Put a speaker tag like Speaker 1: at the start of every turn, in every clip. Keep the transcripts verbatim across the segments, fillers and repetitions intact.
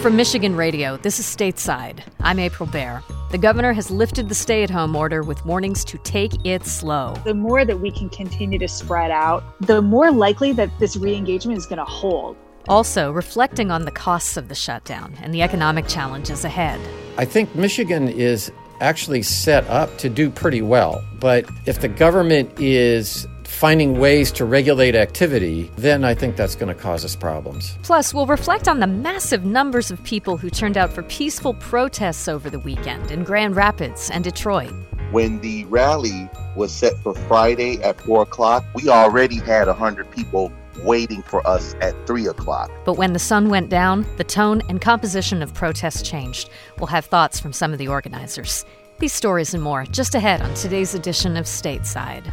Speaker 1: From Michigan Radio, this is Stateside. I'm April Baer. The governor has lifted the stay-at-home order with warnings to take it slow.
Speaker 2: The more that we can continue to spread out, the more likely that this re-engagement is going to hold.
Speaker 1: Also, reflecting on the costs of the shutdown and the economic challenges ahead.
Speaker 3: I think Michigan is actually set up to do pretty well. But if the government is finding ways to regulate activity, then I think that's going to cause us problems.
Speaker 1: Plus, we'll reflect on the massive numbers of people who turned out for peaceful protests over the weekend in Grand Rapids and Detroit.
Speaker 4: When the rally was set for Friday at four o'clock, we already had one hundred people waiting for us at three o'clock.
Speaker 1: But when the sun went down, the tone and composition of protests changed. We'll have thoughts from some of the organizers. These stories and more just ahead on today's edition of Stateside.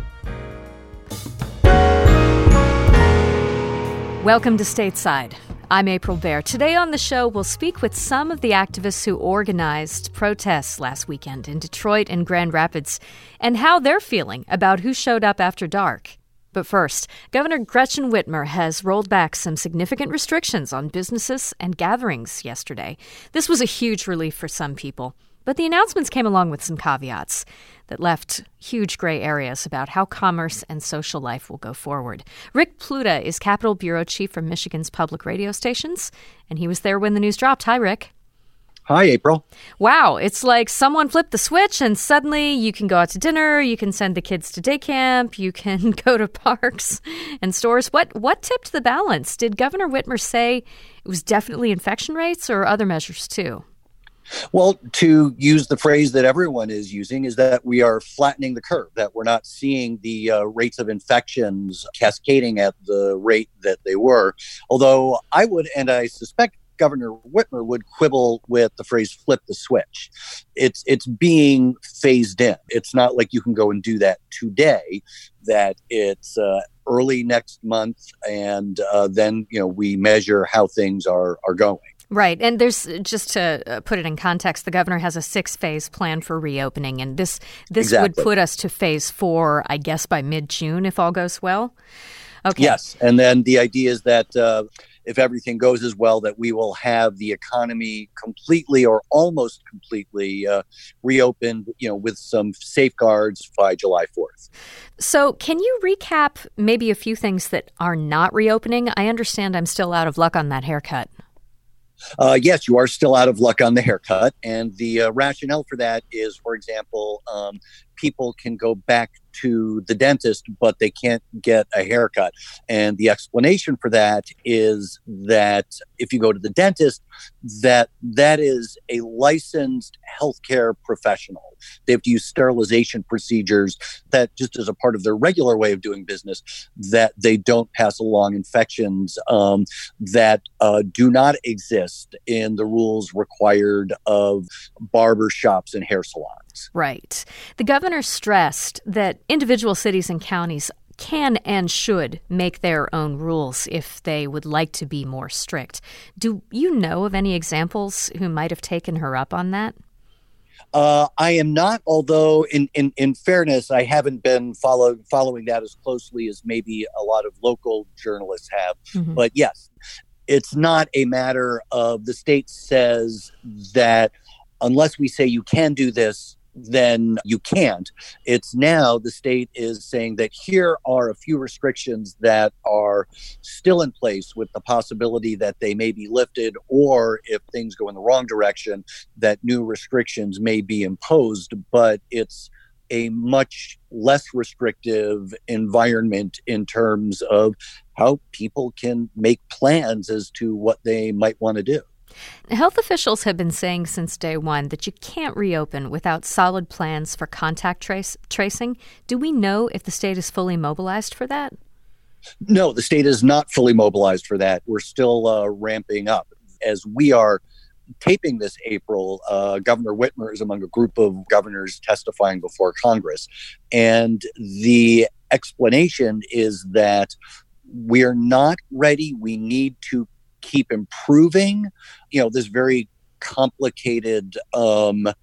Speaker 1: Welcome to Stateside. I'm April Baer. Today on the show, we'll speak with some of the activists who organized protests last weekend in Detroit and Grand Rapids and how they're feeling about who showed up after dark. But first, Governor Gretchen Whitmer has rolled back some significant restrictions on businesses and gatherings yesterday. This was a huge relief for some people. But the announcements came along with some caveats that left huge gray areas about how commerce and social life will go forward. Rick Pluta is Capitol Bureau Chief for Michigan's public radio stations, and he was there when the news dropped. Hi, Rick.
Speaker 5: Hi, April.
Speaker 1: Wow, it's like someone flipped the switch and suddenly you can go out to dinner, you can send the kids to day camp, you can go to parks and stores. What what tipped the balance? Did Governor Whitmer say it was definitely infection rates or other measures too?
Speaker 5: Well, to use the phrase that everyone is using is that we are flattening the curve, that we're not seeing the uh, rates of infections cascading at the rate that they were. Although I would, and I suspect Governor Whitmer would quibble with the phrase flip the switch. It's it's being phased in. It's not like you can go and do that today, that it's uh, early next month and uh, then, you know, we measure how things are are going.
Speaker 1: Right. And there's, just to put it in context, the governor has a six-phase plan for reopening, and this this
Speaker 5: Exactly.
Speaker 1: would put us to phase four, I guess, by mid-June, if all goes well. Okay.
Speaker 5: Yes. And then the idea is that uh, if everything goes as well, that we will have the economy completely or almost completely uh, reopened, you know, with some safeguards by July fourth.
Speaker 1: So can you recap maybe a few things that are not reopening? I understand I'm still out of luck on that haircut.
Speaker 5: Uh, yes, you are still out of luck on the haircut. And the uh, rationale for that is, for example, um, people can go back to the dentist, but they can't get a haircut. And the explanation for that is that if you go to the dentist, that that is a licensed healthcare professional. They have to use sterilization procedures that just as a part of their regular way of doing business, that they don't pass along infections um, that uh, do not exist in the rules required of barber shops and hair salons.
Speaker 1: Right. The governor stressed that individual cities and counties can and should make their own rules if they would like to be more strict. Do you know of any examples who might have taken her up on that?
Speaker 5: Uh, I am not, although in, in, in fairness, I haven't been follow, following that as closely as maybe a lot of local journalists have. Mm-hmm. But yes, it's not a matter of the state says that unless we say you can do this, then you can't. It's now the state is saying that here are a few restrictions that are still in place with the possibility that they may be lifted, or if things go in the wrong direction, that new restrictions may be imposed. But it's a much less restrictive environment in terms of how people can make plans as to what they might want to do.
Speaker 1: Health officials have been saying since day one that you can't reopen without solid plans for contact trace, tracing. Do we know if the state is fully mobilized for that?
Speaker 5: No, the state is not fully mobilized for that. We're still uh, ramping up. As we are taping this April, uh, Governor Whitmer is among a group of governors testifying before Congress. And the explanation is that we're not ready. We need to keep improving, you know, this very complicated um,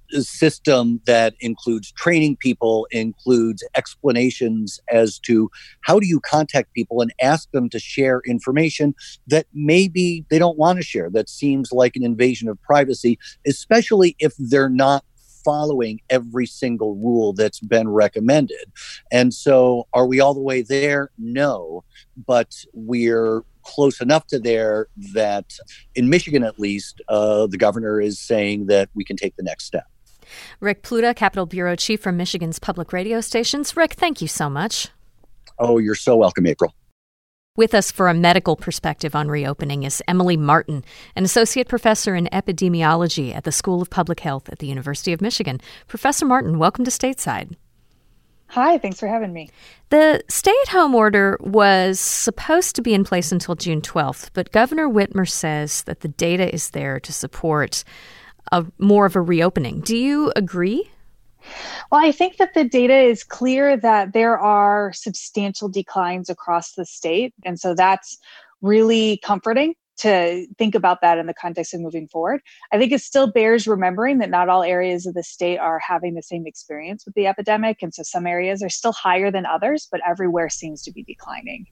Speaker 5: system that includes training people, includes explanations as to how do you contact people and ask them to share information that maybe they don't want to share, that seems like an invasion of privacy, especially if they're not following every single rule that's been recommended. And so are we all the way there? No, but we're close enough to there that in Michigan, at least, uh, the governor is saying that we can take the next step.
Speaker 1: Rick Pluta, Capitol Bureau Chief from Michigan's public radio stations. Rick, thank you so much.
Speaker 5: Oh, you're so welcome, April.
Speaker 1: With us for a medical perspective on reopening is Emily Martin, an associate professor in epidemiology at the School of Public Health at the University of Michigan. Professor Martin, welcome to Stateside.
Speaker 2: Hi, thanks for having me.
Speaker 1: The stay-at-home order was supposed to be in place until June twelfth, but Governor Whitmer says that the data is there to support a, more of a reopening. Do you agree?
Speaker 2: Well, I think that the data is clear that there are substantial declines across the state. And so that's really comforting to think about that in the context of moving forward. I think it still bears remembering that not all areas of the state are having the same experience with the epidemic. And so some areas are still higher than others, but everywhere seems to be declining.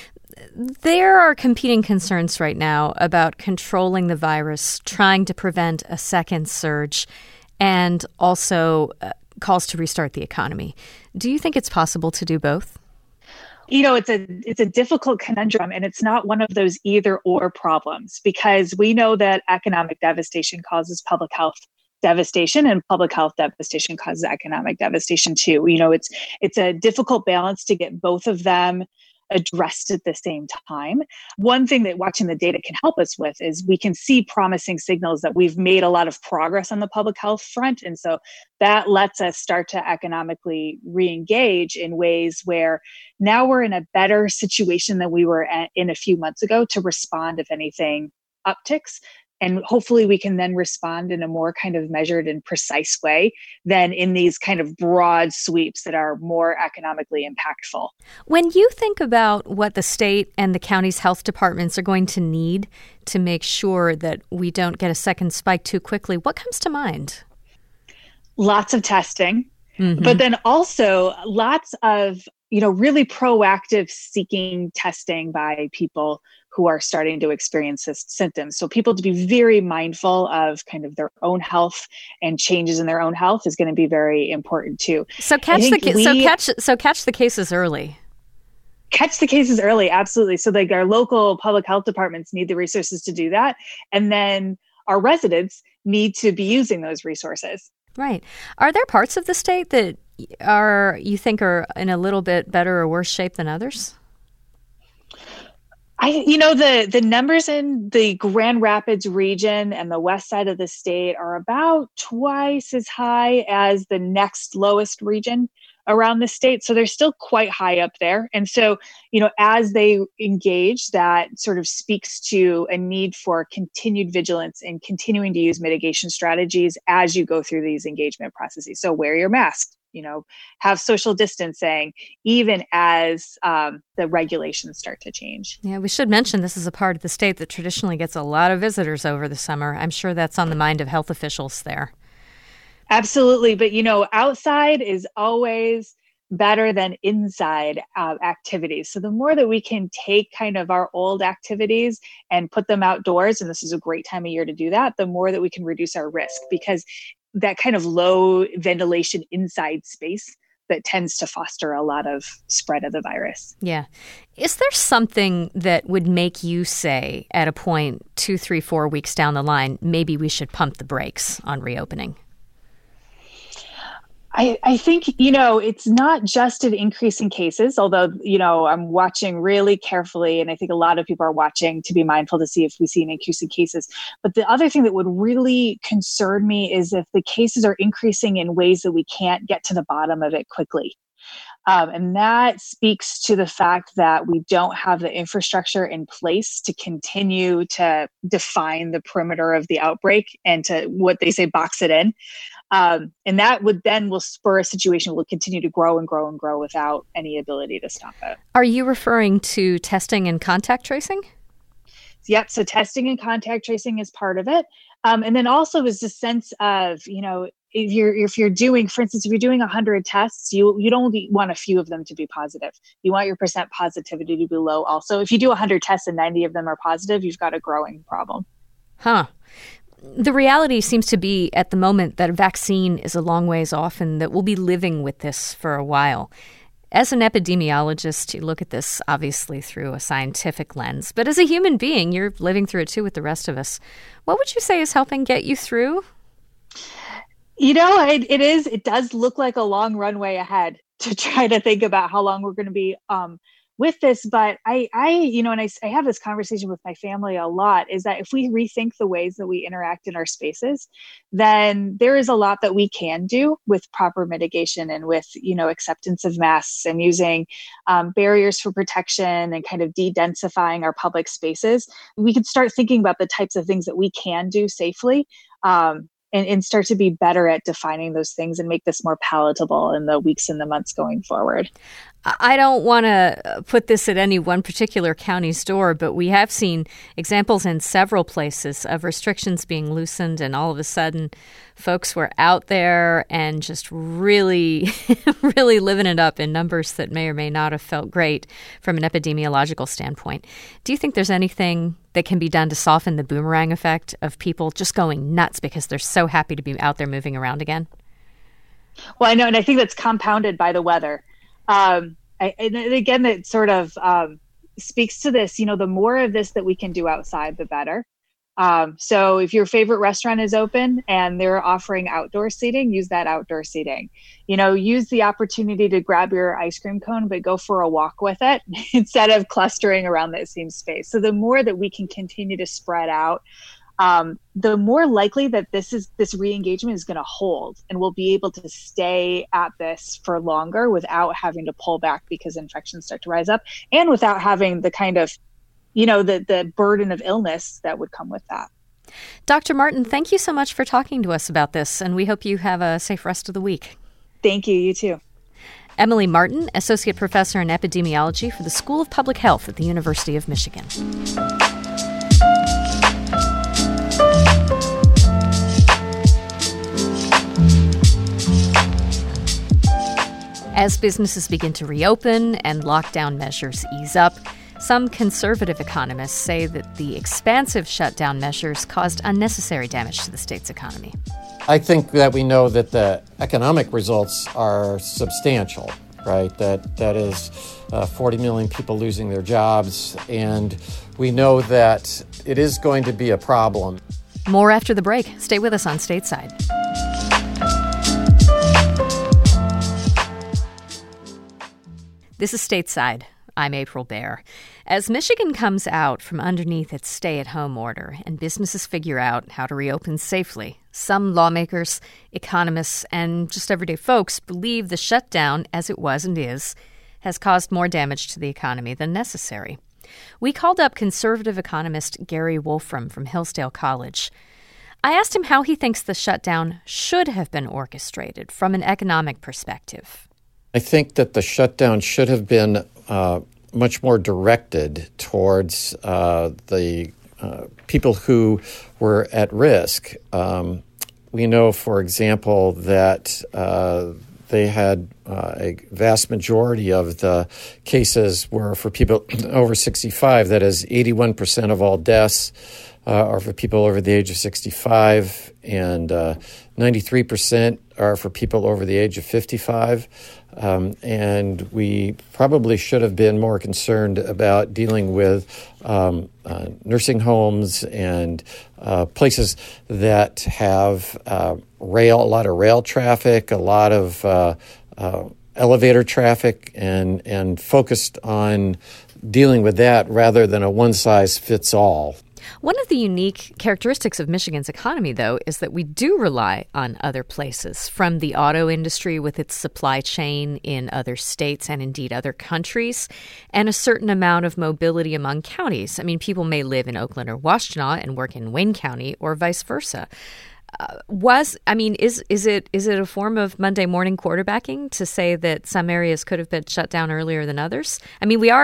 Speaker 1: There are competing concerns right now about controlling the virus, trying to prevent a second surge, and also uh, calls to restart the economy. Do you think it's possible to do both?
Speaker 2: You know, it's a it's a difficult conundrum, and it's not one of those either or problems, because we know that economic devastation causes public health devastation, and public health devastation causes economic devastation too. You know, it's it's a difficult balance to get both of them addressed at the same time. One thing that watching the data can help us with is we can see promising signals that we've made a lot of progress on the public health front. And so that lets us start to economically re-engage in ways where now we're in a better situation than we were at in a few months ago to respond if anything upticks. And hopefully we can then respond in a more kind of measured and precise way than in these kind of broad sweeps that are more economically impactful.
Speaker 1: When you think about what the state and the county's health departments are going to need to make sure that we don't get a second spike too quickly, what comes to mind?
Speaker 2: Lots of testing,
Speaker 1: mm-hmm.
Speaker 2: but then also lots of, you know, really proactive seeking testing by people who are starting to experience this symptoms. So people to be very mindful of kind of their own health, and changes in their own health is going to be very important too.
Speaker 1: So catch the we, so catch so catch the cases early.
Speaker 2: Catch the cases early, absolutely. So like our local public health departments need the resources to do that, and then our residents need to be using those resources.
Speaker 1: Right. Are there parts of the state that are you think are in a little bit better or worse shape than others?
Speaker 2: I, you know, the, the numbers in the Grand Rapids region and the west side of the state are about twice as high as the next lowest region around the state. So they're still quite high up there. And so, you know, as they engage, that sort of speaks to a need for continued vigilance and continuing to use mitigation strategies as you go through these engagement processes. So wear your mask, you know, have social distancing, even as um, the regulations start to change.
Speaker 1: Yeah, we should mention this is a part of the state that traditionally gets a lot of visitors over the summer. I'm sure that's on the mind of health officials there.
Speaker 2: Absolutely. But, you know, outside is always better than inside uh, activities. So the more that we can take kind of our old activities and put them outdoors, and this is a great time of year to do that, the more that we can reduce our risk, because that kind of low ventilation inside space that tends to foster a lot of spread of the virus.
Speaker 1: Yeah. Is there something that would make you say at a point two, three, four weeks down the line, maybe we should pump the brakes on reopening?
Speaker 2: I, I think, you know, it's not just an increase in cases, although, you know, I'm watching really carefully, and I think a lot of people are watching to be mindful to see if we see an increase in cases. But the other thing that would really concern me is if the cases are increasing in ways that we can't get to the bottom of it quickly. Um, and that speaks to the fact that we don't have the infrastructure in place to continue to define the perimeter of the outbreak and to what they say, box it in. Um, and that would then will spur a situation will continue to grow and grow and grow without any ability to stop it.
Speaker 1: Are you referring to testing and contact tracing?
Speaker 2: Yep. So testing and contact tracing is part of it. Um, and then also is the sense of, you know, if you're if you're doing, for instance, if you're doing one hundred tests, you you don't want a few of them to be positive. You want your percent positivity to be low also. If you do one hundred tests and ninety of them are positive, you've got a growing problem.
Speaker 1: Huh. The reality seems to be at the moment that a vaccine is a long ways off and that we'll be living with this for a while. As an epidemiologist, you look at this obviously through a scientific lens, but as a human being, you're living through it too with the rest of us. What would you say is helping get you through?
Speaker 2: You know, it, it is, it does look like a long runway ahead to try to think about how long we're going to be um, with this. But I, I, you know, and I, I have this conversation with my family a lot, is that if we rethink the ways that we interact in our spaces, then there is a lot that we can do with proper mitigation and with, you know, acceptance of masks and using um, barriers for protection and kind of de-densifying our public spaces. We can start thinking about the types of things that we can do safely. Um, And, and start to be better at defining those things and make this more palatable in the weeks and the months going forward.
Speaker 1: I don't want to put this at any one particular county's door, but we have seen examples in several places of restrictions being loosened, and all of a sudden folks were out there and just really, really living it up in numbers that may or may not have felt great from an epidemiological standpoint. Do you think there's anything that can be done to soften the boomerang effect of people just going nuts because they're so happy to be out there moving around again?
Speaker 2: Well, I know, and I think that's compounded by the weather. Um, I, and again, that sort of um, speaks to this, you know, the more of this that we can do outside, the better. Um, so if your favorite restaurant is open and they're offering outdoor seating, use that outdoor seating. You know, use the opportunity to grab your ice cream cone, but go for a walk with it instead of clustering around that same space. So the more that we can continue to spread out, um, the more likely that this is this re-engagement is going to hold, and we'll be able to stay at this for longer without having to pull back because infections start to rise up, and without having the kind of, you know, the, the burden of illness that would come with that.
Speaker 1: Doctor Martin, thank you so much for talking to us about this, and we hope you have a safe rest of the week.
Speaker 2: Thank you. You too.
Speaker 1: Emily Martin, Associate Professor in Epidemiology for the School of Public Health at the University of Michigan. As businesses begin to reopen and lockdown measures ease up, some conservative economists say that the expansive shutdown measures caused unnecessary damage to the state's economy.
Speaker 3: I think that we know that the economic results are substantial, right? That that is uh, forty million people losing their jobs, and we know that it is going to be a problem.
Speaker 1: More after the break. Stay with us on Stateside. This is Stateside. I'm April Baer. As Michigan comes out from underneath its stay-at-home order and businesses figure out how to reopen safely, some lawmakers, economists, and just everyday folks believe the shutdown, as it was and is, has caused more damage to the economy than necessary. We called up conservative economist Gary Wolfram from Hillsdale College. I asked him how he thinks the shutdown should have been orchestrated from an economic perspective.
Speaker 3: I think that the shutdown should have been uh, much more directed towards uh, the uh, people who were at risk. Um, we know, for example, that uh, they had uh, a vast majority of the cases were for people over sixty-five. That is, eighty-one percent of all deaths uh, are for people over the age of sixty-five, and uh, ninety-three percent are for people over the age of fifty-five. Um, and we probably should have been more concerned about dealing with um, uh, nursing homes and uh, places that have uh, rail, a lot of rail traffic, a lot of uh, uh, elevator traffic, and and focused on dealing with that rather than a one-size-fits-all.
Speaker 1: One of the unique characteristics of Michigan's economy, though, is that we do rely on other places, from the auto industry with its supply chain in other states and indeed other countries, and a certain amount of mobility among counties. I mean, people may live in Oakland or Washtenaw and work in Wayne County, or vice versa. Uh, was I mean, is is it is it a form of Monday morning quarterbacking to say that some areas could have been shut down earlier than others? I mean, we are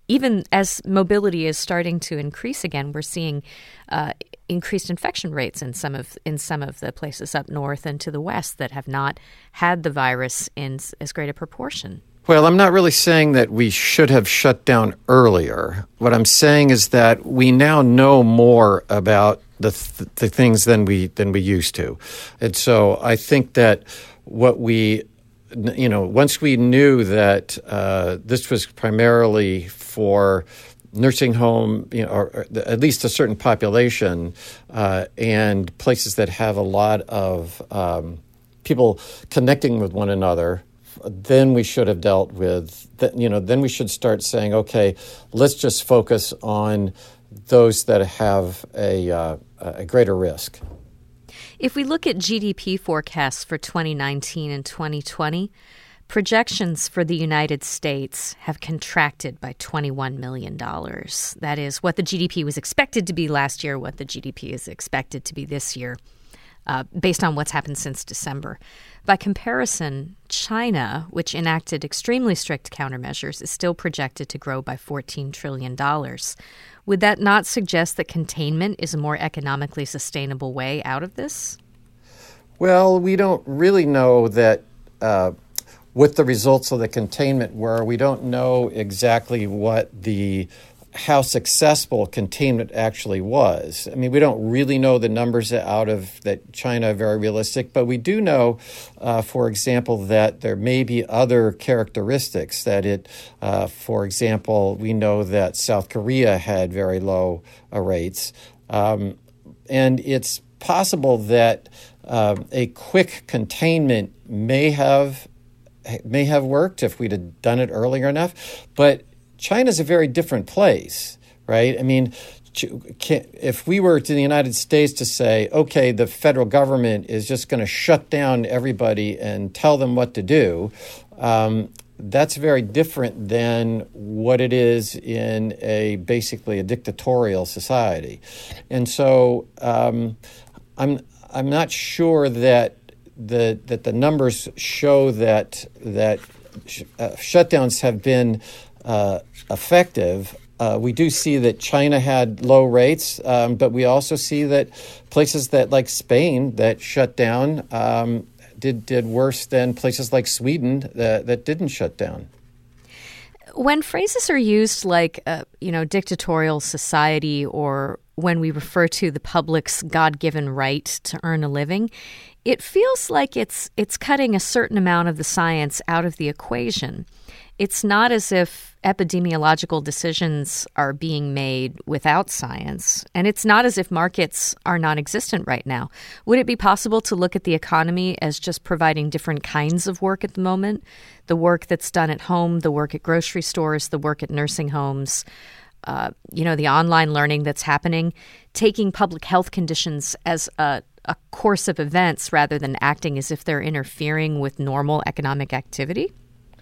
Speaker 1: even as mobility is starting to increase again, we're seeing uh, increased infection rates in some of in some of the places up north and to the west that have not had the virus in as great a proportion.
Speaker 3: Well, I'm not really saying that we should have shut down earlier. What I'm saying is that we now know more about the th- the things than we than we used to, and so I think that what we, you know, once we knew that uh, this was primarily for nursing home, you know, or, or at least a certain population, uh, and places that have a lot of um, people connecting with one another, then we should have dealt with, you know, then we should start saying, okay, let's just focus on those that have a, uh, a greater risk.
Speaker 1: If we look at G D P forecasts for twenty nineteen and twenty twenty, projections for the United States have contracted by twenty-one million dollars. That is what the G D P was expected to be last year, what the G D P is expected to be this year, uh, based on what's happened since December. By comparison, China, which enacted extremely strict countermeasures, is still projected to grow by fourteen trillion dollars. Would that not suggest that containment is a more economically sustainable way out of this?
Speaker 3: Well, we don't really know that uh, what the results of the containment were. We don't know exactly what the how successful containment actually was. I mean, we don't really know the numbers out of that China are very realistic, but we do know, uh, for example, that there may be other characteristics that it, uh, for example, we know that South Korea had very low uh, rates. Um, and it's possible that uh, a quick containment may have may have worked if we'd have done it earlier enough, but China's a very different place, right? I mean, if we were to the United States to say, okay, the federal government is just going to shut down everybody and tell them what to do, um, that's very different than what it is in a basically a dictatorial society. And so um, I'm I'm not sure that the that the numbers show that that sh- uh, shutdowns have been Uh, effective. Uh, we do see that China had low rates, um, but we also see that places that like Spain that shut down um, did did worse than places like Sweden that, that didn't shut down.
Speaker 1: When phrases are used like, uh, you know, dictatorial society, or when we refer to the public's God-given right to earn a living, it feels like it's it's cutting a certain amount of the science out of the equation. It's not as if epidemiological decisions are being made without science, and it's not as if markets are non-existent right now. Would it be possible to look at the economy as just providing different kinds of work at the moment? The work that's done at home, the work at grocery stores, the work at nursing homes, uh, you know, the online learning that's happening, taking public health conditions as a, a course of events rather than acting as if they're interfering with normal economic activity?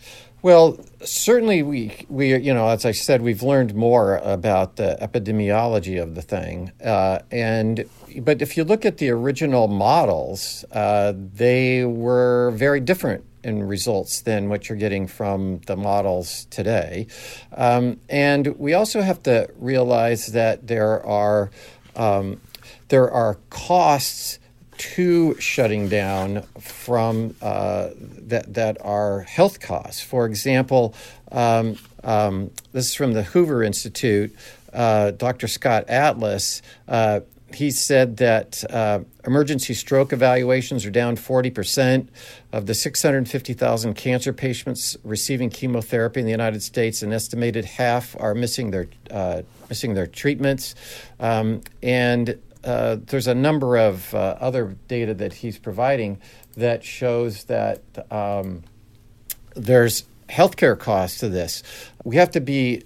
Speaker 3: Well, certainly we, we, you know, as I said, we've learned more about the epidemiology of the thing. Uh, and but if you look at the original models, uh, they were very different in results than what you're getting from the models today. Um, and we also have to realize that there are um, there are costs to shutting down from uh, that that are health costs. For example, um, um, this is from the Hoover Institute. Uh, Doctor Scott Atlas, uh, he said that uh, emergency stroke evaluations are down forty percent. Of the six hundred fifty thousand cancer patients receiving chemotherapy in the United States, an estimated half are missing their uh, missing their treatments, um, and Uh, there's a number of uh, other data that he's providing that shows that um, there's healthcare costs to this. We have to be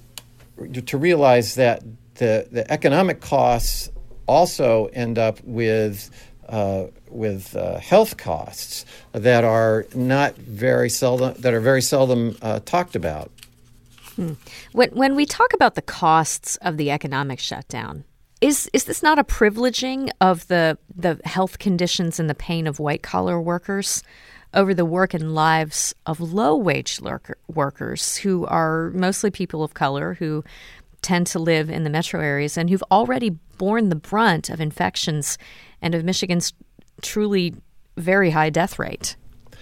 Speaker 3: to realize that the the economic costs also end up with uh, with uh, health costs that are not very seldom that are very seldom uh, talked about.
Speaker 1: Hmm. When when we talk about the costs of the economic shutdown, Is is this not a privileging of the the health conditions and the pain of white-collar workers over the work and lives of low-wage lurker- workers who are mostly people of color who tend to live in the metro areas and who've already borne the brunt of infections and of Michigan's truly very high death rate.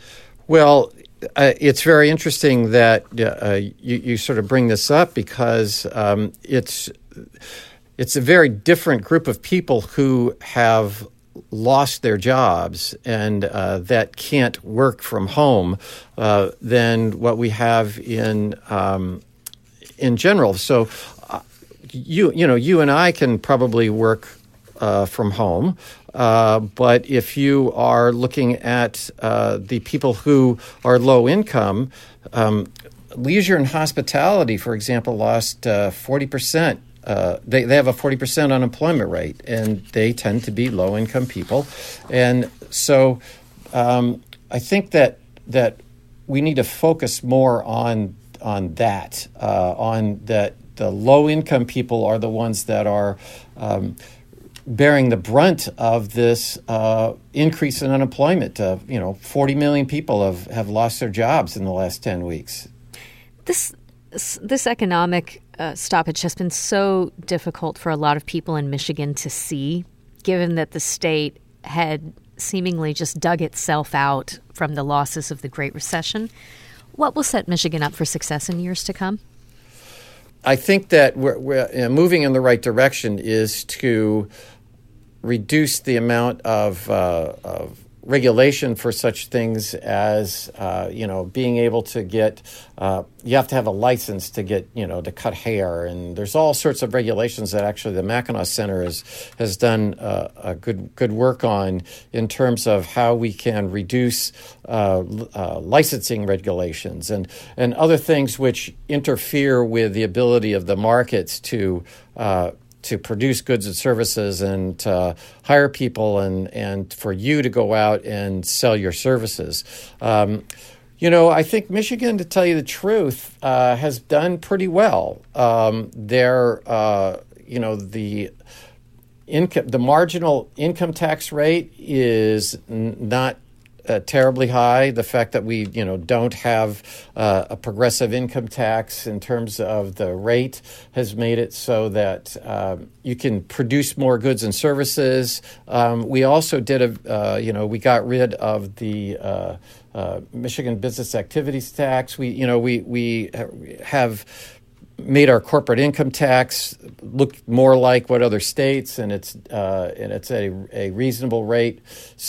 Speaker 3: Well, uh, it's very interesting that uh, you, you sort of bring this up because um, it's it's a very different group of people who have lost their jobs and uh, that can't work from home uh, than what we have in um, in general. So, uh, you you know, you and I can probably work uh, from home, uh, but if you are looking at uh, the people who are low income, um, leisure and hospitality, for example, lost uh, forty percent. Uh, they, they have a forty percent unemployment rate, and they tend to be low-income people. And so um, I think that that we need to focus more on on that, uh, on that the low-income people are the ones that are um, bearing the brunt of this uh, increase in unemployment. Uh, you know, forty million people have, have lost their jobs in the last ten weeks.
Speaker 1: This this economic uh, stoppage has been so difficult for a lot of people in Michigan to see, given that the state had seemingly just dug itself out from the losses of the Great Recession. What will set Michigan up for success in years to come?
Speaker 3: I think that we're, we're you know, moving in the right direction is to reduce the amount of, uh, of regulation for such things as, uh, you know, being able to get, uh, you have to have a license to get, you know, to cut hair. And there's all sorts of regulations that actually the Mackinac Center is, has done uh, a good good work on in terms of how we can reduce uh, uh, licensing regulations and, and other things which interfere with the ability of the markets to uh, to produce goods and services and to hire people and, and for you to go out and sell your services. Um, you know, I think Michigan, to tell you the truth, uh, has done pretty well. Um, they're, uh, you know, the income, the marginal income tax rate is n- not Uh, terribly high. The fact that we, you know, don't have uh, a progressive income tax in terms of the rate has made it so that um, you can produce more goods and services. Um, we also did a, uh, you know, we got rid of the uh, uh, Michigan Business Activities Tax. We, you know, we we have made our corporate income tax look more like what other states, and it's uh, and it's a a reasonable rate.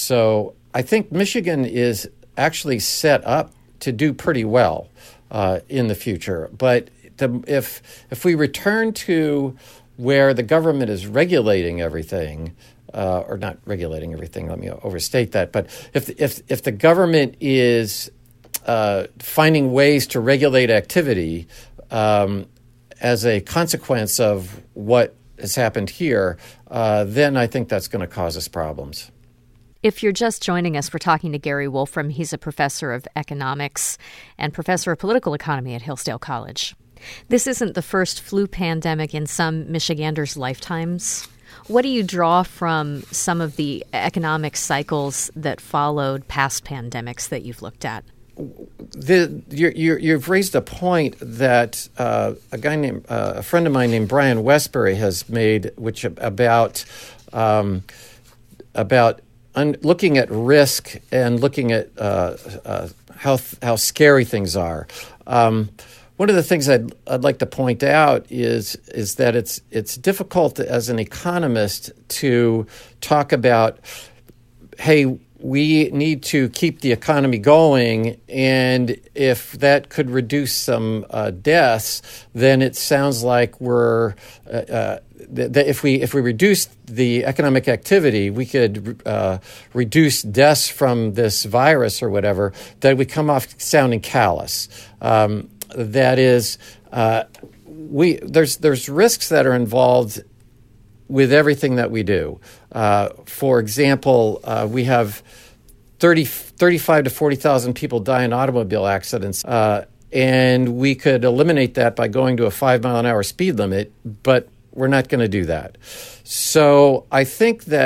Speaker 3: So I think Michigan is actually set up to do pretty well uh, in the future. But the, if if we return to where the government is regulating everything, uh, or not regulating everything, let me overstate that. But if if if the government is uh, finding ways to regulate activity um, as a consequence of what has happened here, uh, then I think that's going to cause us problems.
Speaker 1: If you're just joining us, we're talking to Gary Wolfram. He's a professor of economics and professor of political economy at Hillsdale College. This isn't the first flu pandemic in some Michiganders' lifetimes. What do you draw from some of the economic cycles that followed past pandemics that you've looked at?
Speaker 3: The, you're, you're, you've raised a point that uh, a guy named uh, a friend of mine named Brian Westbury has made, which about um, about un- looking at risk and looking at uh, uh, how how scary things are. Um, one of the things I'd I'd like to point out is is that it's it's difficult as an economist to talk about, hey, we need to keep the economy going, and if that could reduce some uh, deaths, then it sounds like we're uh, uh, th- that if we if we reduce the economic activity, we could uh, reduce deaths from this virus or whatever. That we come off sounding callous. Um, that is, uh, we there's there's risks that are involved with everything that we do. Uh, for example, uh, we have thirty, thirty-five to forty thousand people die in automobile accidents, uh, and we could eliminate that by going to a five mile an hour speed limit, but we're not going to do that. So I think that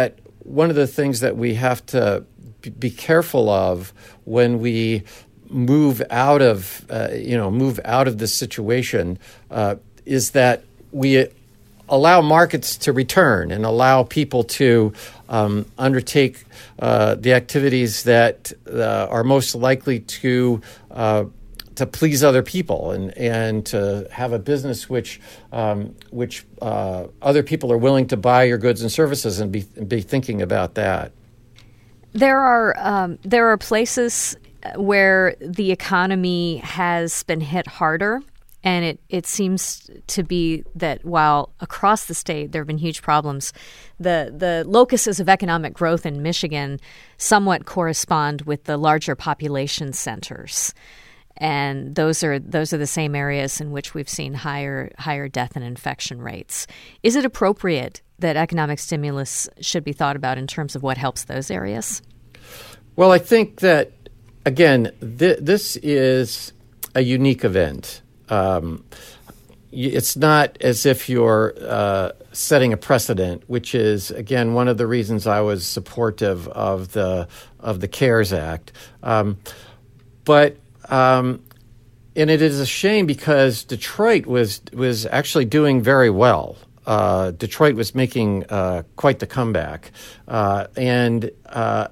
Speaker 3: one of the things that we have to be careful of when we move out of, uh, you know, move out of this situation uh, is that we allow markets to return and allow people to um, undertake uh, the activities that uh, are most likely to uh, to please other people and, and to have a business which um, which uh, other people are willing to buy your goods and services and be be thinking about that.
Speaker 1: There are um, there are places where the economy has been hit harder, and it, it seems to be that while across the state there have been huge problems, the the locuses of economic growth in Michigan somewhat correspond with the larger population centers. And those are those are the same areas in which we've seen higher higher death and infection rates. Is it appropriate that economic stimulus should be thought about in terms of what helps those areas?
Speaker 3: Well, I think that, again, th- this is a unique event. Um, it's not as if you're uh, setting a precedent, which is, again, one of the reasons I was supportive of the of the CARES Act. Um, but Um, and it is a shame because Detroit was was actually doing very well. Uh, Detroit was making uh, quite the comeback, uh, and uh,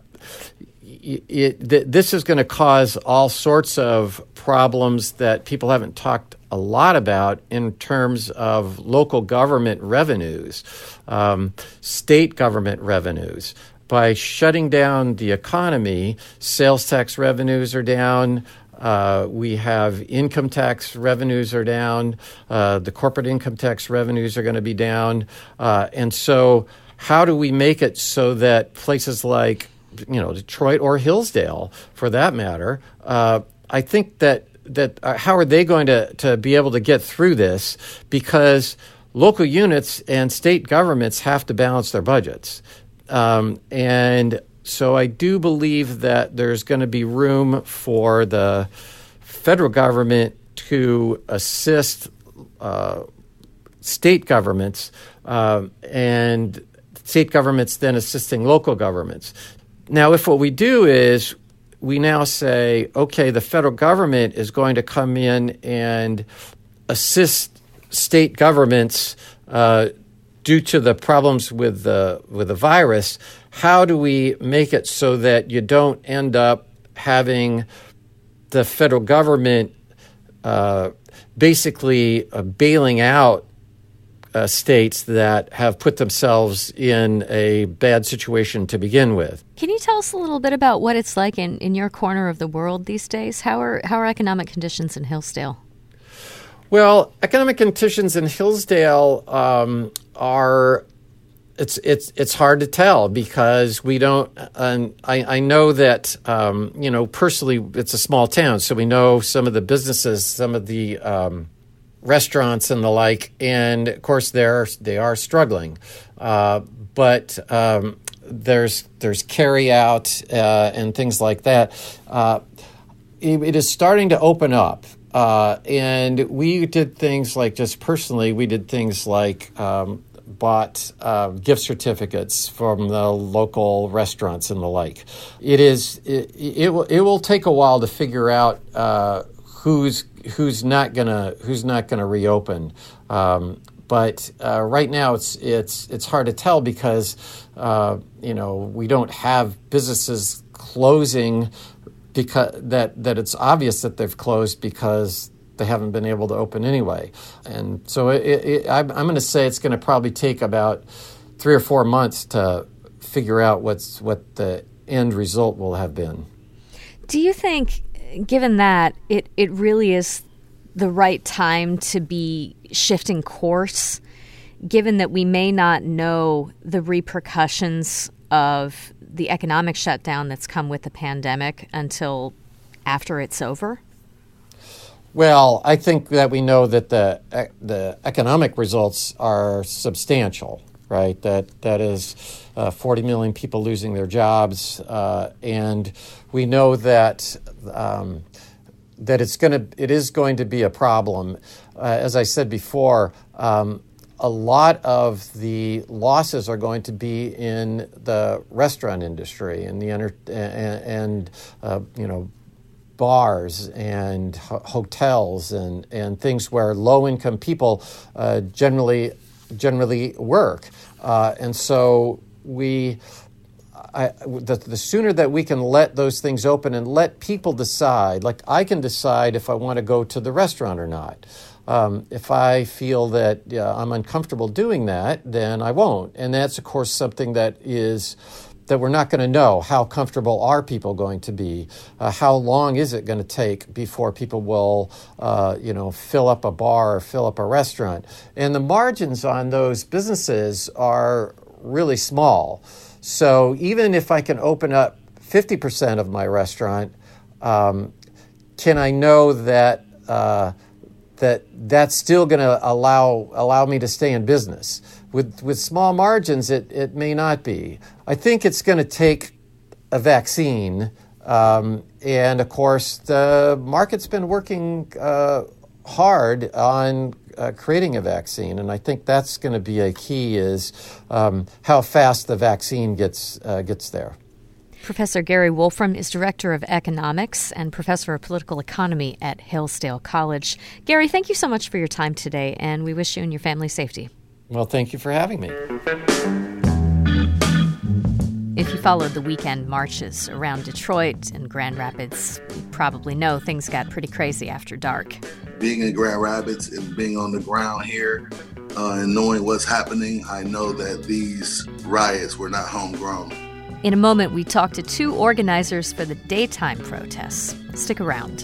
Speaker 3: it, th- this is going to cause all sorts of problems that people haven't talked a lot about in terms of local government revenues, um, state government revenues. By shutting down the economy, sales tax revenues are down. Uh, we have income tax revenues are down. Uh, the corporate income tax revenues are going to be down. Uh, and so how do we make it so that places like, you know, Detroit or Hillsdale, for that matter, uh, I think that that uh, how are they going to, to be able to get through this? Because local units and state governments have to balance their budgets. Um, and So I do believe that there's going to be room for the federal government to assist uh, state governments uh, and state governments then assisting local governments. Now, if what we do is we now say, okay, the federal government is going to come in and assist state governments uh, due to the problems with the with the virus, how do we make it so that you don't end up having the federal government uh, basically uh, bailing out uh, states that have put themselves in a bad situation to begin with?
Speaker 1: Can you tell us a little bit about what it's like in, in your corner of the world these days? How are how are economic conditions in Hillsdale?
Speaker 3: Well, economic conditions in Hillsdale um, are it's it's it's hard to tell because we don't. Um, I, I know that um, you know personally, it's a small town, so we know some of the businesses, some of the um, restaurants and the like, and of course they're they are struggling. Uh, but um, there's there's carry out uh, and things like that. Uh, it, it is starting to open up. Uh, and we did things like, just personally, we did things like um, bought uh, gift certificates from the local restaurants and the like. It is it, it will it will take a while to figure out uh, who's who's not gonna who's not gonna reopen. Um, but uh, right now it's it's it's hard to tell because uh, you know we don't have businesses closing. Because that, that it's obvious that they've closed because they haven't been able to open anyway. And so it, it, I'm, I'm going to say it's going to probably take about three or four months to figure out what's what the end result will have been.
Speaker 1: Do you think, given that, it, it really is the right time to be shifting course, given that we may not know the repercussions of the economic shutdown that's come with the pandemic until after it's over?
Speaker 3: Well, I think that we know that the the economic results are substantial, right? That that is uh, forty million people losing their jobs, uh, and we know that um, that it's going to it is going to be a problem. Uh, as I said before, um, a lot of the losses are going to be in the restaurant industry and the enter- and, and uh, you know bars and ho- hotels and, and things where low income people uh, generally generally work, uh, and so we. I, the, the sooner that we can let those things open and let people decide, like I can decide if I want to go to the restaurant or not. Um, if I feel that uh, I'm uncomfortable doing that, then I won't. And that's, of course, something that is that we're not going to know. How comfortable are people going to be? Uh, how long is it going to take before people will, uh, you know, fill up a bar or fill up a restaurant? And the margins on those businesses are really small. So even if I can open up fifty percent of my restaurant, um, can I know that uh, that that's still going to allow allow me to stay in business? With with small margins, it, it may not be. I think it's going to take a vaccine. Um, and, of course, the market's been working uh, hard on Uh, creating a vaccine, and I think that's going to be a key is um, how fast the vaccine gets uh, gets there.
Speaker 1: Professor Gary Wolfram is Director of Economics and Professor of Political Economy at Hillsdale College. Gary, thank you so much for your time today, and we wish you and your family safety.
Speaker 3: Well, thank you for having me.
Speaker 1: If you followed the weekend marches around Detroit and Grand Rapids, you probably know things got pretty crazy after dark.
Speaker 6: Being in Grand Rapids and being on the ground here uh, and knowing what's happening, I know that these riots were not homegrown.
Speaker 1: In a moment, we talk to two organizers for the daytime protests. Stick around.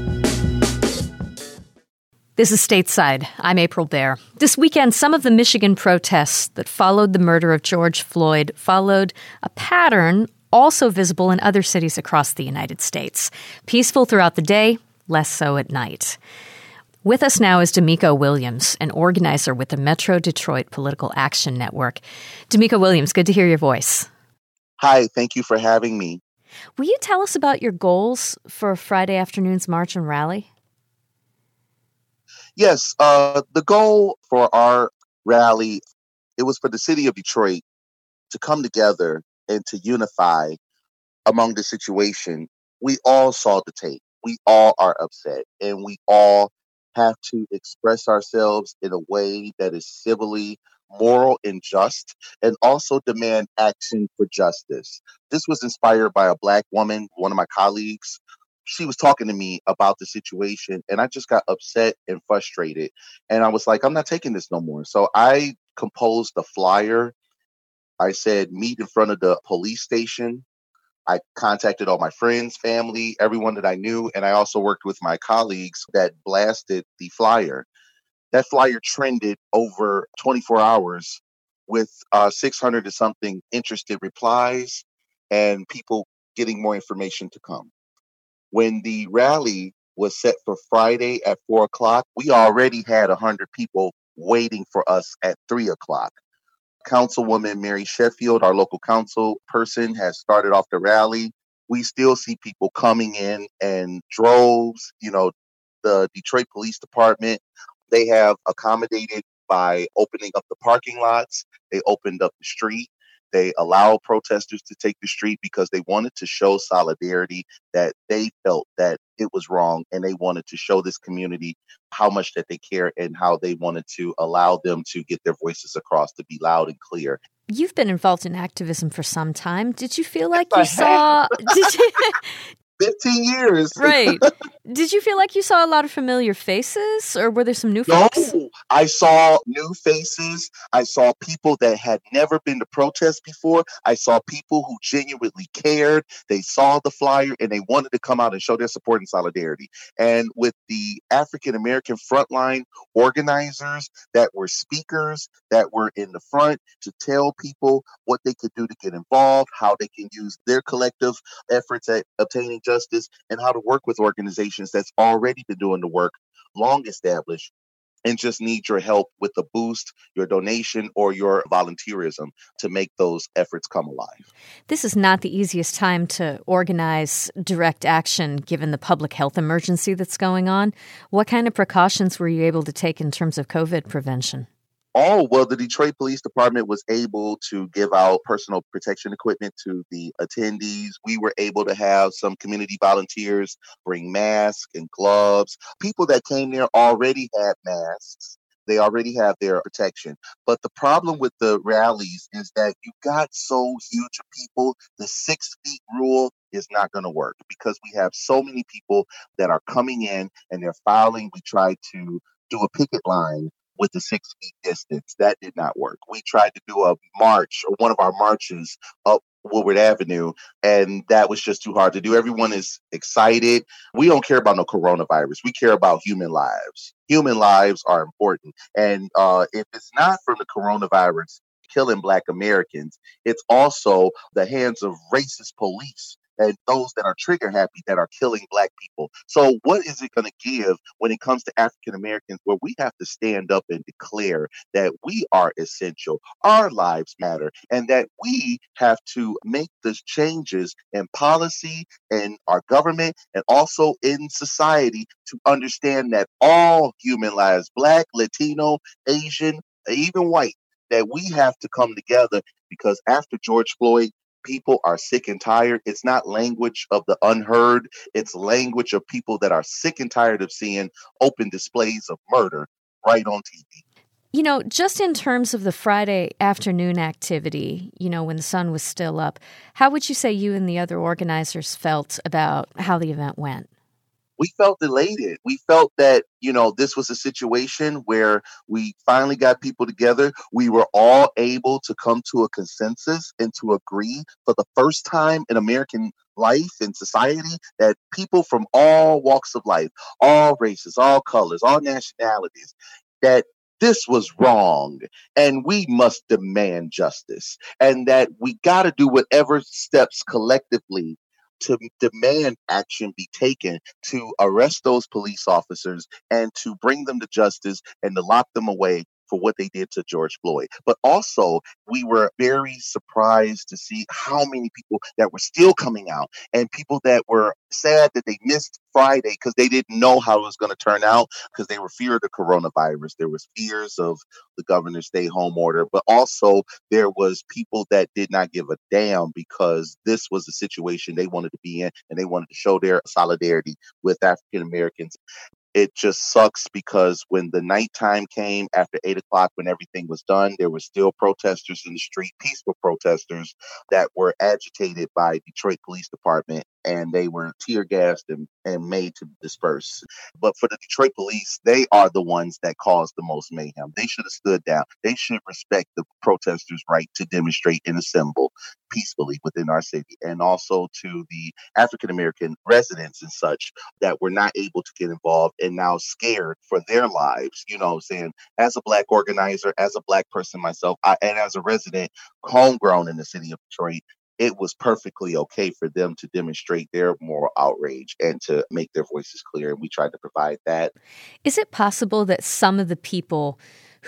Speaker 1: This is Stateside. I'm April Baer. This weekend, some of the Michigan protests that followed the murder of George Floyd followed a pattern also visible in other cities across the United States. Peaceful throughout the day, less so at night. With us now is D'Amico Williams, an organizer with the Metro Detroit Political Action Network. D'Amico Williams, good to hear your voice.
Speaker 4: Hi, thank you for having me.
Speaker 1: Will you tell us about your goals for Friday afternoon's march and rally?
Speaker 4: Yes, uh, the goal for our rally, it was for the city of Detroit to come together and to unify among the situation. We all saw the tape. We all are upset, and we all have to express ourselves in a way that is civilly, moral, and just, and also demand action for justice. This was inspired by a Black woman, one of my colleagues. She was talking to me about the situation, and I just got upset and frustrated. And I was like, I'm not taking this no more. So I composed a flyer. I said, meet in front of the police station. I contacted all my friends, family, everyone that I knew, and I also worked with my colleagues that blasted the flyer. That flyer trended over twenty-four hours with uh, six hundred and something interested replies and people getting more information to come. When the rally was set for Friday at four o'clock, we already had one hundred people waiting for us at three o'clock. Councilwoman Mary Sheffield, our local council person, has started off the rally. We still see people coming in in droves. You know, the Detroit Police Department, they have accommodated by opening up the parking lots. They opened up the street. They allowed protesters to take the street because they wanted to show solidarity, that they felt that it was wrong, and they wanted to show this community how much that they care and how they wanted to allow them to get their voices across, to be loud and clear.
Speaker 1: You've been involved in activism for some time. Did you feel like you saw... Did you,
Speaker 4: fifteen years.
Speaker 1: Right. Did you feel like you saw a lot of familiar faces, or were there some new folks?
Speaker 4: No, I saw new faces. I saw people that had never been to protest before. I saw people who genuinely cared. They saw the flyer and they wanted to come out and show their support and solidarity. And with the African-American frontline organizers that were speakers, that were in the front to tell people what they could do to get involved, how they can use their collective efforts at obtaining justice, and how to work with organizations that's already been doing the work, long established, and just need your help with the boost, your donation, or your volunteerism to make those efforts come alive.
Speaker 1: This is not the easiest time to organize direct action given the public health emergency that's going on. What kind of precautions were you able to take in terms of COVID prevention?
Speaker 4: Oh, well, the Detroit Police Department was able to give out personal protection equipment to the attendees. We were able to have some community volunteers bring masks and gloves. People that came there already had masks. They already have their protection. But the problem with the rallies is that you got so huge of people, the six feet rule is not going to work because we have so many people that are coming in and they're filing. We tried to do a picket line with the six feet distance. That did not work. We tried to do a march or one of our marches up Woodward Avenue, and that was just too hard to do. Everyone is excited. We don't care about no coronavirus. We care about human lives. Human lives are important. And uh, if it's not from the coronavirus killing Black Americans, it's also the hands of racist police and those that are trigger happy that are killing Black people. So what is it going to give when it comes to African Americans, where we have to stand up and declare that we are essential, our lives matter, and that we have to make the changes in policy and our government and also in society to understand that all human lives, Black, Latino, Asian, even white, that we have to come together because after George Floyd, people are sick and tired. It's not language of the unheard. It's language of people that are sick and tired of seeing open displays of murder right on T V.
Speaker 1: You know, just in terms of the Friday afternoon activity, you know, when the sun was still up, how would you say you and the other organizers felt about how the event went?
Speaker 4: We felt elated. We felt that, you know, this was a situation where we finally got people together. We were all able to come to a consensus and to agree for the first time in American life and society that people from all walks of life, all races, all colors, all nationalities, that this was wrong and we must demand justice, and that we got to do whatever steps collectively to demand action be taken to arrest those police officers and to bring them to justice and to lock them away for what they did to George Floyd. But also, we were very surprised to see how many people that were still coming out and people that were sad that they missed Friday because they didn't know how it was going to turn out because they were feared of coronavirus. There was fears of the governor's stay home order, but also there was people that did not give a damn because this was the situation they wanted to be in and they wanted to show their solidarity with African Americans. It just sucks because when the nighttime came after eight o'clock, when everything was done, there were still protesters in the street, peaceful protesters that were agitated by Detroit Police Department, and they were tear gassed and, and made to disperse. But for the Detroit police, they are the ones that caused the most mayhem. They should have stood down. They should respect the protesters' right to demonstrate and assemble peacefully within our city, and also to the African American residents and such that were not able to get involved and now scared for their lives. You know, saying as a Black organizer, as a Black person myself, I, and as a resident homegrown in the city of Detroit, it was perfectly okay for them to demonstrate their moral outrage and to make their voices clear. And we tried to provide that.
Speaker 1: Is it possible that some of the people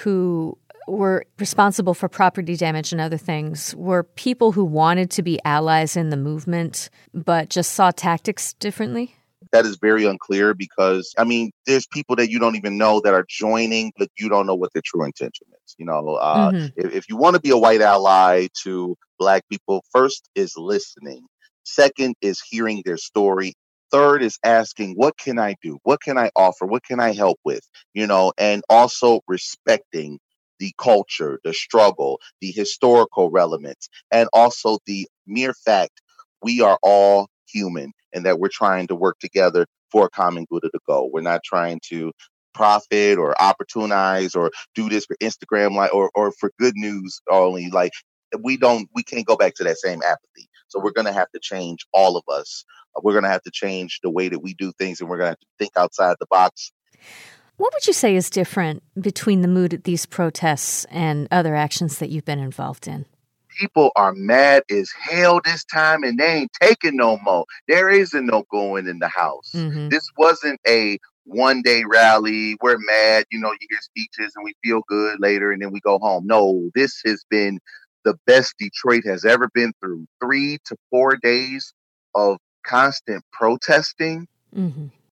Speaker 1: who were responsible for property damage and other things were people who wanted to be allies in the movement, but just saw tactics differently?
Speaker 4: That is very unclear because, I mean, there's people that you don't even know that are joining, but you don't know what their true intention is. You know, uh, mm-hmm. if, if you want to be a white ally to Black people, first is listening. Second is hearing their story. Third is asking, what can I do? What can I offer? What can I help with? You know, and also respecting the culture, the struggle, the historical relevance, and also the mere fact we are all human and that we're trying to work together for a common good of the goal. We're not trying to profit or opportunize or do this for Instagram like or, or for good news only. Like we don't, we can't go back to that same apathy. So we're going to have to change, all of us. We're going to have to change the way that we do things, and we're going to have to think outside the box.
Speaker 1: What would you say is different between the mood at these protests and other actions that you've been involved in?
Speaker 4: People are mad as hell this time, and they ain't taking no more. There isn't no going in the house. Mm-hmm. This wasn't a one-day rally. We're mad, you know, you hear speeches and we feel good later and then we go home. No, this has been the best Detroit has ever been through. Three to four days of constant protesting. Mm-hmm.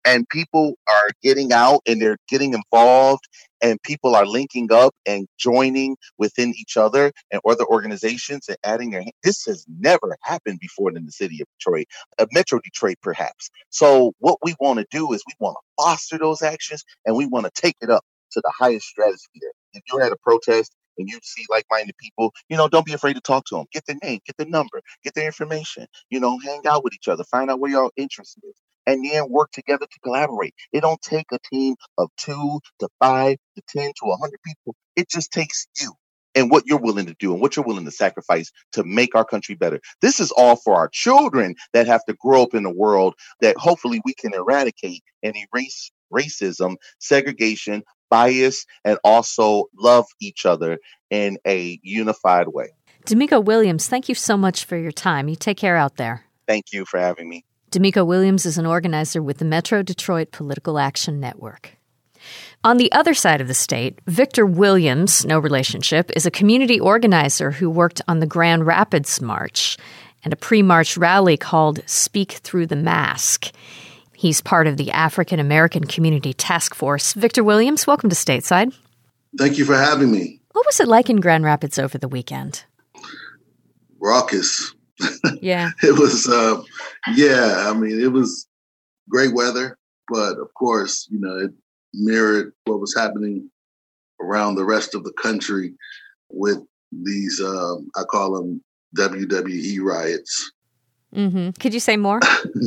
Speaker 4: and people are getting out and they're getting involved, and people are linking up and joining within each other and other organizations and adding their hand. This has never happened before in the city of Detroit, of Metro Detroit perhaps. So what we want to do is we want to foster those actions, and we want to take it up to the highest stratosphere. If you're at a protest and you see like-minded people, you know, don't be afraid to talk to them. Get their name, get their number, get their information, you know, hang out with each other, find out where your interest is, and then work together to collaborate. It don't take a team of two to five to ten to a hundred people. It just takes you and what you're willing to do and what you're willing to sacrifice to make our country better. This is all for our children that have to grow up in a world that hopefully we can eradicate and erase racism, segregation, bias, and also love each other in a unified way.
Speaker 1: D'Amico Williams, thank you so much for your time. You take care out there.
Speaker 4: Thank you for having me.
Speaker 1: D'Amico Williams is an organizer with the Metro Detroit Political Action Network. On the other side of the state, Victor Williams, no relationship, is a community organizer who worked on the Grand Rapids March and a pre-march rally called Speak Through the Mask. He's part of the African American Community Task Force. Victor Williams, welcome to Stateside.
Speaker 6: Thank you for having me.
Speaker 1: What was it like in Grand Rapids over the weekend?
Speaker 6: Raucous.
Speaker 1: Yeah.
Speaker 6: It was, uh, yeah, I mean, it was great weather, but of course, you know, it mirrored what was happening around the rest of the country with these, um, I call them W W E riots.
Speaker 1: Mm-hmm. Could you say more?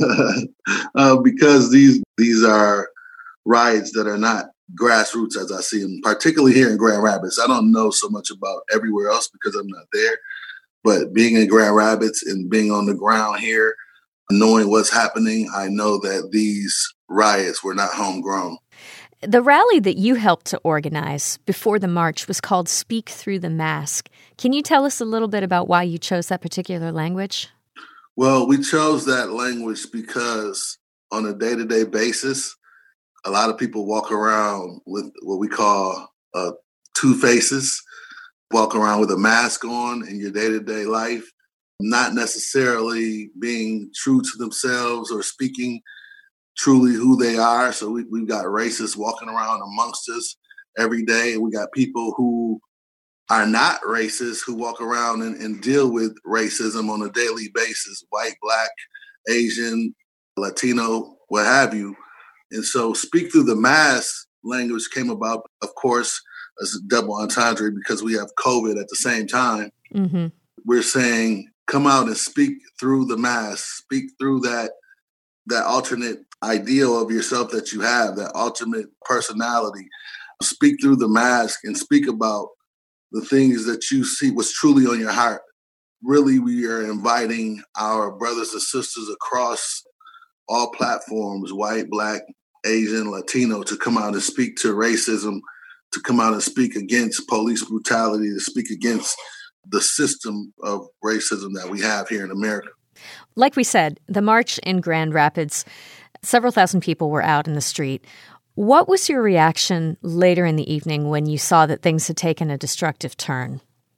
Speaker 6: uh, because these these are riots that are not grassroots as I see them, particularly here in Grand Rapids. I don't know so much about everywhere else because I'm not there. But being in Grand Rapids and being on the ground here, knowing what's happening, I know that these riots were not homegrown.
Speaker 1: The rally that you helped to organize before the march was called Speak Through the Mask. Can you tell us a little bit about why you chose that particular language?
Speaker 6: Well, we chose that language because on a day-to-day basis, a lot of people walk around with what we call uh, two faces, walk around with a mask on in your day-to-day life, not necessarily being true to themselves or speaking truly who they are. So we, we've got racists walking around amongst us every day. We got people who are not racist who walk around and, and deal with racism on a daily basis, white, black, Asian, Latino, what have you. And so Speak Through the Mask language came about, of course, as a double entendre because we have COVID at the same time. Mm-hmm. We're saying, come out and speak through the mask, speak through that that alternate ideal of yourself that you have, that ultimate personality. Speak through the mask and speak about the things that you see, what's truly on your heart. Really, we are inviting our brothers and sisters across all platforms, white, black, Asian, Latino, to come out and speak to racism, to come out and speak against police brutality, to speak against the system of racism that we have here in America.
Speaker 1: Like we said, the march in Grand Rapids, several thousand people were out in the street. What was your reaction later in the evening when you saw that things had taken a destructive turn?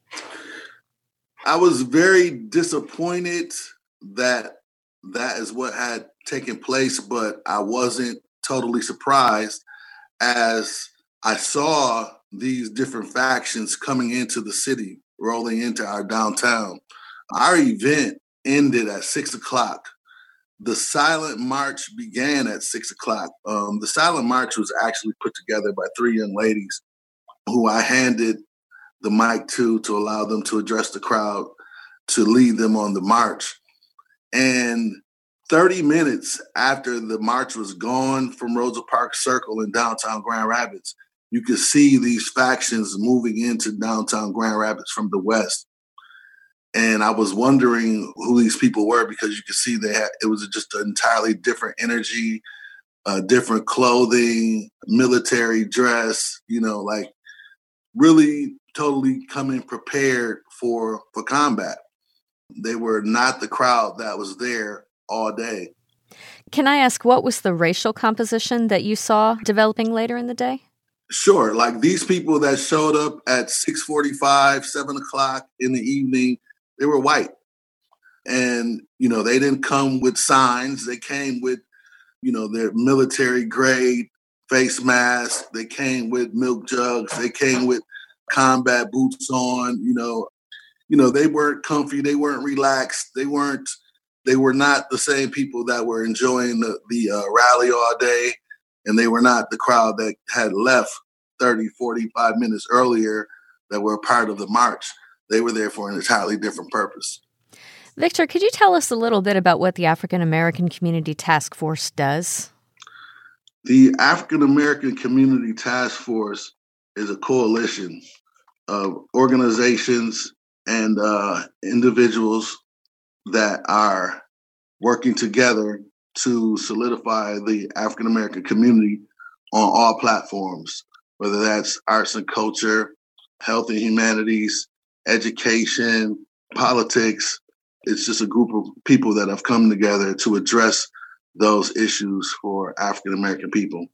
Speaker 6: I was very disappointed that that is what had taken place, but I wasn't totally surprised as I saw these different factions coming into the city, rolling into our downtown. Our event ended at six o'clock. The silent march began at six o'clock. Um, the silent march was actually put together by three young ladies who I handed the mic to to allow them to address the crowd, to lead them on the march. And thirty minutes after the march was gone from Rosa Parks Circle in downtown Grand Rapids, you could see these factions moving into downtown Grand Rapids from the west. And I was wondering who these people were because you could see they had, it was just an entirely different energy, uh, different clothing, military dress, you know, like really totally coming prepared for, for combat. They were not the crowd that was there all day.
Speaker 1: Can I ask, what was the racial composition that you saw developing later in the day?
Speaker 6: Sure. Like these people that showed up at six forty-five, seven o'clock in the evening, they were white. And, you know, they didn't come with signs. They came with you know, their military grade face masks. They came with milk jugs. They came with combat boots on. You know, you know, they weren't comfy. They weren't relaxed. They weren't. They were not the same people that were enjoying the the uh, rally all day, and they were not the crowd that had left thirty, forty-five minutes earlier that were a part of the march. They were there for an entirely different purpose.
Speaker 1: Victor, could you tell us a little bit about what the African American Community Task Force does?
Speaker 6: The African American Community Task Force is a coalition of organizations and uh, individuals that are working together to solidify the African American community on all platforms, whether that's arts and culture, health and humanities, education, politics. It's just a group of people that have come together to address those issues for African American people.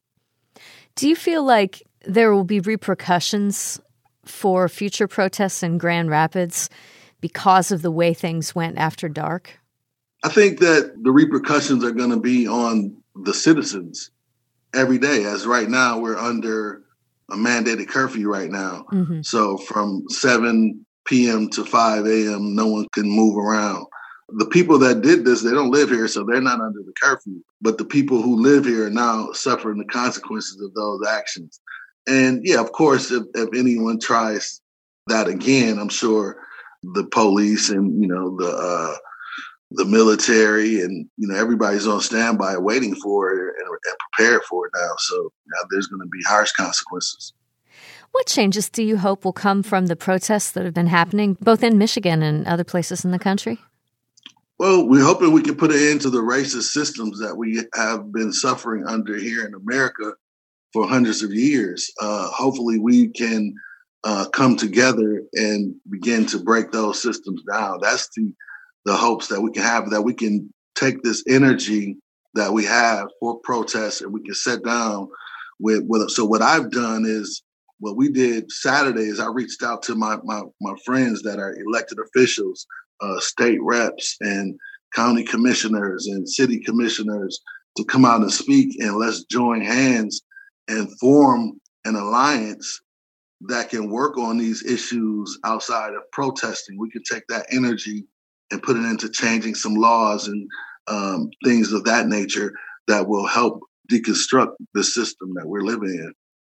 Speaker 1: Do you feel like there will be repercussions for future protests in Grand Rapids because of the way things went after dark?
Speaker 6: I think that the repercussions are going to be on the citizens every day. As right now, we're under a mandated curfew right now. Mm-hmm. So from seven p.m. to five a.m., no one can move around. The people that did this, they don't live here, so they're not under the curfew. But the people who live here are now suffering the consequences of those actions. And yeah, of course, if, if anyone tries that again, I'm sure the police and, you know, the uh, the military and, you know, everybody's on standby waiting for it and, and prepared for it now. So now there's going to be harsh consequences.
Speaker 1: What changes do you hope will come from the protests that have been happening both in Michigan and other places in the country?
Speaker 6: Well, we're hoping we can put an end to the racist systems that we have been suffering under here in America for hundreds of years. Uh, hopefully we can uh, come together and begin to break those systems down. That's the the hopes that we can have, that we can take this energy that we have for protests and we can sit down with, with so what I've done is, what we did Saturday is I reached out to my my, my friends that are elected officials, uh, state reps and county commissioners and city commissioners to come out and speak, and let's join hands and form an alliance that can work on these issues outside of protesting. We can take that energy and put it into changing some laws and um, things of that nature that will help deconstruct the system that we're living in.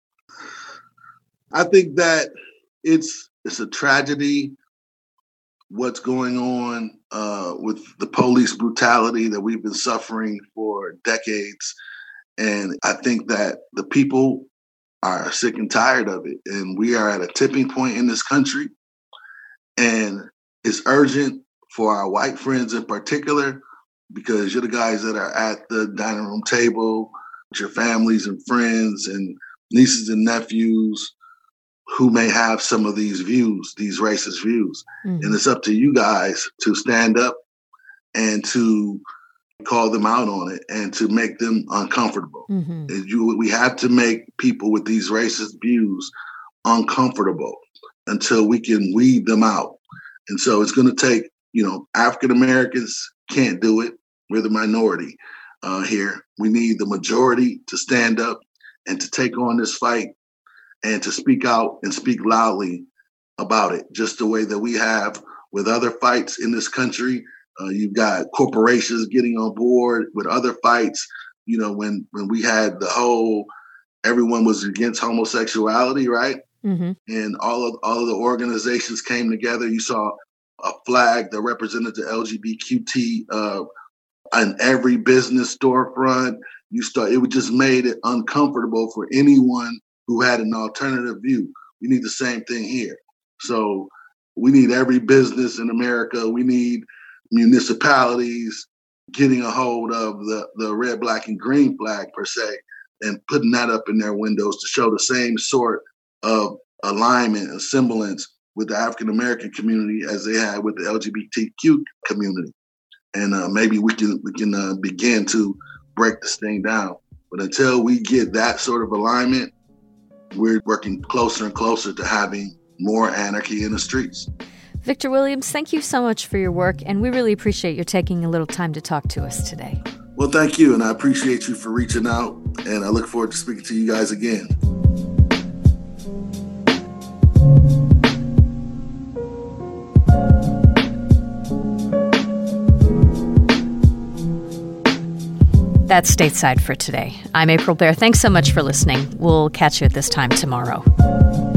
Speaker 6: I think that it's it's a tragedy what's going on uh, with the police brutality that we've been suffering for decades. And I think that the people are sick and tired of it. And we are at a tipping point in this country. And it's urgent for our white friends in particular, because you're the guys that are at the dining room table with your families and friends and nieces and nephews who may have some of these views, these racist views. Mm-hmm. And it's up to you guys to stand up and to call them out on it and to make them uncomfortable. Mm-hmm. You, we have to make people with these racist views uncomfortable until we can weed them out. And so it's going to take, you know, African Americans can't do it. We're the minority uh, here. We need the majority to stand up and to take on this fight and to speak out and speak loudly about it, just the way that we have with other fights in this country. Uh, you've got corporations getting on board with other fights. You know, when when we had the whole, everyone was against homosexuality, right? Mm-hmm. And all of all of the organizations came together. You saw a flag that represented the L G B T Q uh, on every business storefront. You start, it just made it uncomfortable for anyone who had an alternative view. We need the same thing here. So we need every business in America. We need municipalities getting a hold of the, the red, black, and green flag, per se, and putting that up in their windows to show the same sort of alignment and semblance with the African American community as they had with the L G B T Q community. And uh, maybe we can we can uh, begin to break this thing down. But until we get that sort of alignment, we're working closer and closer to having more anarchy in the streets.
Speaker 1: Victor Williams, thank you so much for your work, and we really appreciate your taking a little time to talk to us today.
Speaker 6: Well, thank you, and I appreciate you for reaching out, and I look forward to speaking to you guys again.
Speaker 1: That's Stateside for today. I'm April Baer. Thanks so much for listening. We'll catch you at this time tomorrow.